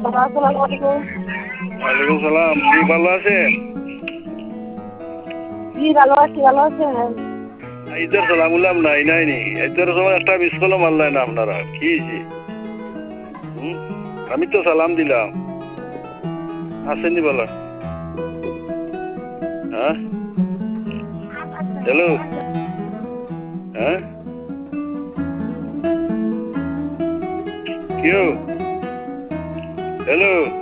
আসসালামু আলাইকুম। ওয়ালাইকুম সালাম। কি ভালো আছেন? জি ভালো আছি, ভালো আছেন? ঈদের সালাম উল্লাম নাই নাইনি ঈদের সময় একটা মিস কলও মারলেন না আপনারা, কি হয়েছে? আমি তো সালাম দিলাম, আসেননি বলো। হ্যাঁ, হ্যালো, হ্যাঁ, কেউ, হ্যালো।